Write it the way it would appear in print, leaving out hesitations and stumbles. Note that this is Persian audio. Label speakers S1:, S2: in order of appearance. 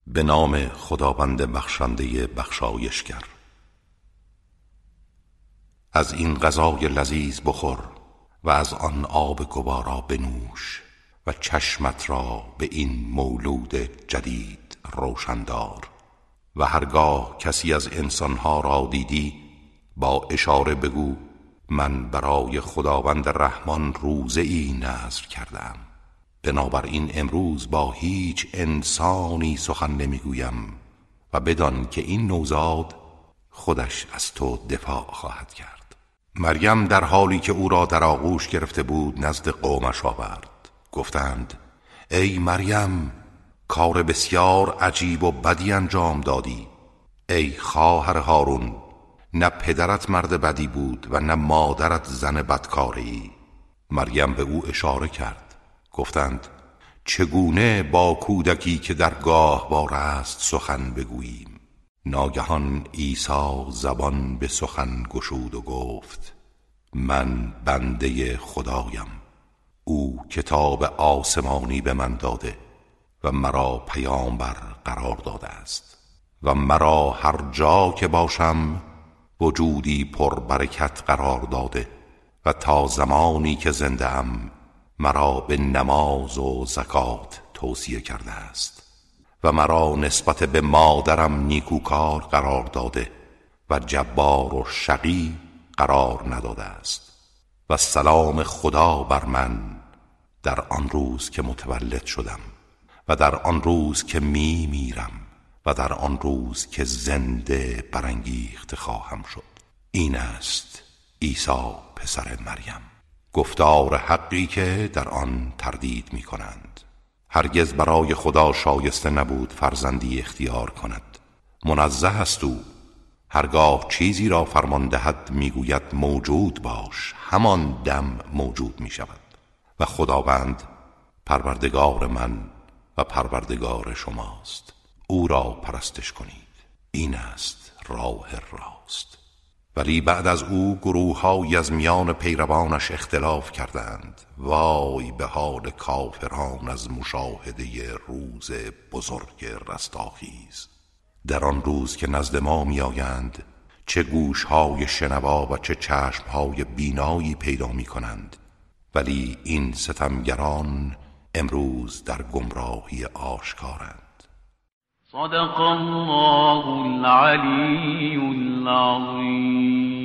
S1: به نام خداوند بخشنده بخشایشگر. از این غذای لذیذ بخور و از آن آب گوارا بنوش و چشمت را به این مولود جدید روشن دار. و هرگاه کسی از انسانها را دیدی با اشاره بگو من برای خداوند رحمان روزه ای نذر کردم. بنابراین امروز با هیچ انسانی سخن نمیگویم و بدان که این نوزاد خودش از تو دفاع خواهد کرد. مریم در حالی که او را در آغوش گرفته بود نزد قومش آورد. گفتند ای مریم، کار بسیار عجیب و بدی انجام دادی. ای خواهر هارون، نه پدرت مرد بدی بود و نه مادرت زن بدکاری. مریم به او اشاره کرد. گفتند چگونه با کودکی که در گاهواره است سخن بگوییم؟ ناگهان عیسی زبان به سخن گشود و گفت من بنده خدایم. او کتاب آسمانی به من داده و مرا پیامبر قرار داده است و مرا هر جا که باشم وجودی پر برکت قرار داده و تا زمانی که زنده ام مرا به نماز و زکات توصیه کرده است و مرا نسبت به مادرم نیکوکار قرار داده و جبار و شقی قرار نداده است. و سلام خدا بر من در آن روز که متولد شدم و در آن روز که میرم و در آن روز که زنده برانگیخته خواهم شد. این است عیسی پسر مریم. گفتار حقی که در آن تردید می کنند. هرگز برای خدا شایسته نبود فرزندی اختیار کند. منزه است او. هرگاه چیزی را فرمان دهد می گوید موجود باش، همان دم موجود می شود. و خداوند پروردگار من و پروردگار شماست. او را پرستش کنید. این است راه راست. ولی بعد از او گروه‌هایی از میان پیروانش اختلاف کردند. وای به حال کافران از مشاهده روز بزرگ رستاخیز. در آن روز که نزد ما می آیند چه گوش‌های شنوا و چه چشم‌های بینایی پیدا می کنند، ولی این ستمگران امروز در گمراهی آشکارند.
S2: صدق الله العلی العظیم.